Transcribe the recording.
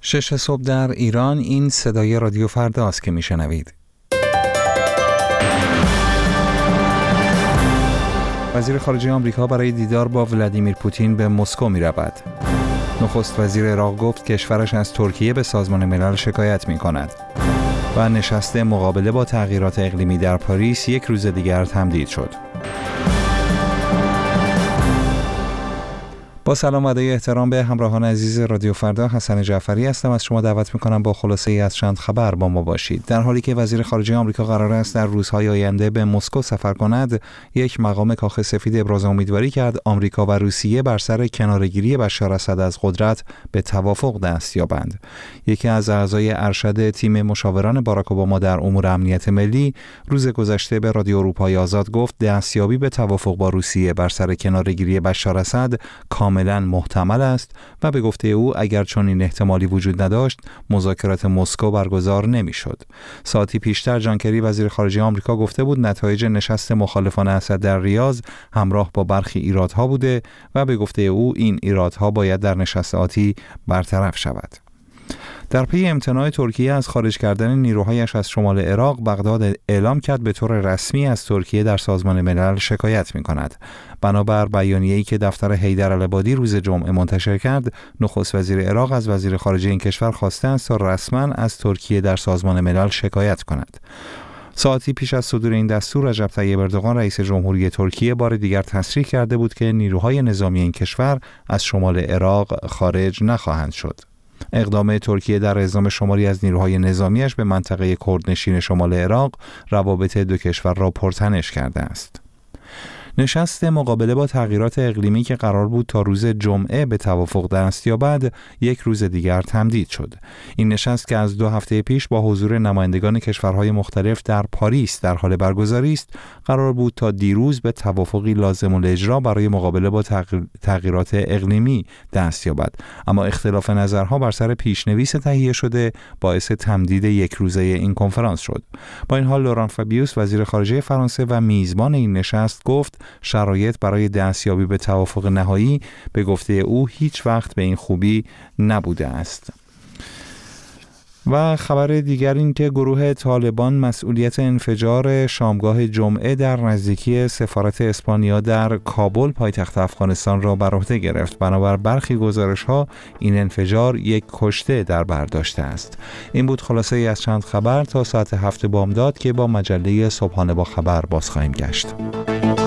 6 صبح در ایران. این صدای رادیو فردا است که میشنوید. وزیر خارجه آمریکا برای دیدار با ولادیمیر پوتین به مسکو می رود. نخست وزیر عراق گفت کشورش از ترکیه به سازمان ملل شکایت می کند. و نشست مقابله با تغییرات اقلیمی در پاریس یک روز دیگر تمدید شد. با سلام و ادای احترام به همراهان عزیز رادیو فردا، حسن جعفری هستم. از شما دعوت میکنم با خلاصه ای از چند خبر با ما باشید. در حالی که وزیر خارجه آمریکا قرار است در روزهای آینده به مسکو سفر کند، یک مقام کاخ سفید ابراز امیدواری کرد آمریکا و روسیه بر سر کناره‌گیری بشار اسد از قدرت به توافق دست یابند. یکی از اعضای ارشد تیم مشاوران باراک اوباما در امور امنیت ملی روز گذشته به رادیو اروپای آزاد گفت دستیابی به توافق با روسیه بر سر کناره‌گیری بشار اسد کاملا محتمل است و به گفته او اگر چنین احتمالی وجود نداشت مذاکرات مسکو برگزار نمی‌شد. ساعتی پیشتر جان کری وزیر خارجه آمریکا گفته بود نتایج نشست مخالفان اسد در ریاض همراه با برخی ایرادها بوده و به گفته او این ایرادها باید در نشست آتی برطرف شود. در پی امتناع ترکیه از خارج کردن نیروهایش از شمال عراق، بغداد اعلام کرد به طور رسمی از ترکیه در سازمان ملل شکایت می‌کند. بنابر بیانیه‌ای که دفتر حیدرالعبادی روز جمعه منتشر کرد، نخست وزیر عراق از وزیر خارجه این کشور خواسته است تا رسما از ترکیه در سازمان ملل شکایت کند. ساعتی پیش از صدور این دستور، رجب طیب اردوغان رئیس جمهوری ترکیه بار دیگر تصریح کرده بود که نیروهای نظامی این کشور از شمال عراق خارج نخواهند شد. اقدام ترکیه در اعزام شماری از نیروهای نظامیش به منطقه کردنشین شمال عراق روابط دو کشور را پرتنش کرده است. نشست مقابله با تغییرات اقلیمی که قرار بود تا روز جمعه به توافق دست یابد، یک روز دیگر تمدید شد. این نشست که از 2 هفته پیش با حضور نمایندگان کشورهای مختلف در پاریس در حال برگزاری است، قرار بود تا دیروز به توافقی لازم الاجرا برای مقابله با تغییرات اقلیمی دست یابد. اما اختلاف نظرها بر سر پیشنویس تهیه شده باعث تمدید یک روزه این کنفرانس شد. با این حال لوران فابیوس وزیر خارجه فرانسه و میزبان این نشست گفت شرایط برای دستیابی به توافق نهایی به گفته او هیچ وقت به این خوبی نبوده است. و خبر دیگر این که گروه طالبان مسئولیت انفجار شامگاه جمعه در نزدیکی سفارت اسپانیا در کابل پایتخت افغانستان را بر عهده گرفت. بنابر برخی گزارش‌ها این انفجار یک کشته در بر داشته است. این بود خلاصه ای از چند خبر تا ساعت 7 بامداد که با مجله صبحانه با خبر باز خواهیم گشت.